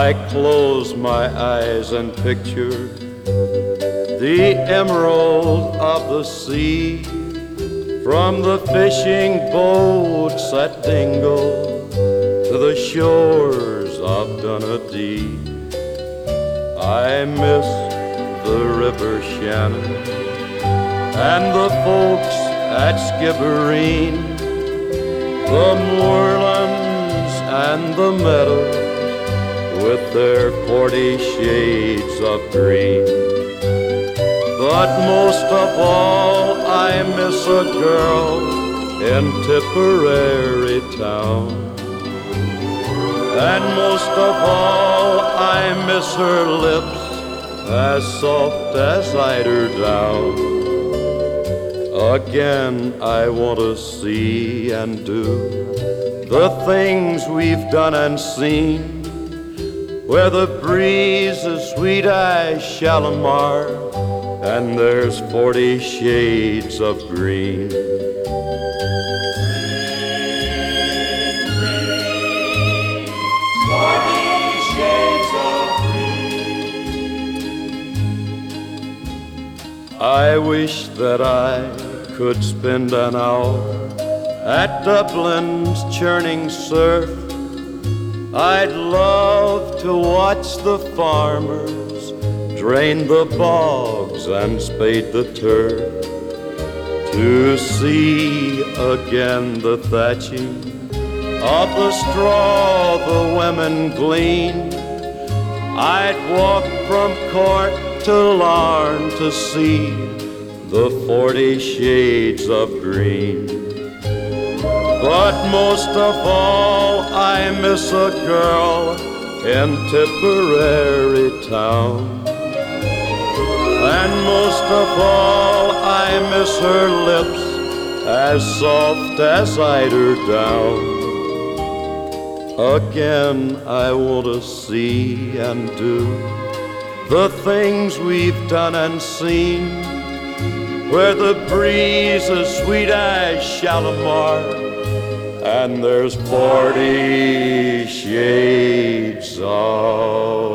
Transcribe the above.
I close my eyes and picture the emerald of the sea, from the fishing boats at Dingle to the shores of Dunedee. I miss the River Shannon and the folks at Skibbereen, the moorlands and the meadows with their 40 shades of green. But most of all, I miss a girl in Tipperary town. And most of all, I miss her lips as soft as eider down. Again, I want to see and do the things we've done and seen, where the breeze is sweet as Shalimar and there's 40 shades of green. I wish that I could spend an hour at Dublin's churning surf. I'd love to watch the farmers drain the bogs and spade the turf, to see again the thatching of the straw the women glean. I'd walk from court to Larne to see the 40 shades of green. But most of all, I miss a girl in Tipperary town. And most of all, I miss her lips as soft as eider down. Again, I want to see and do the things we've done and seen, where the breeze is sweet as Shalimar and there's 40 shades of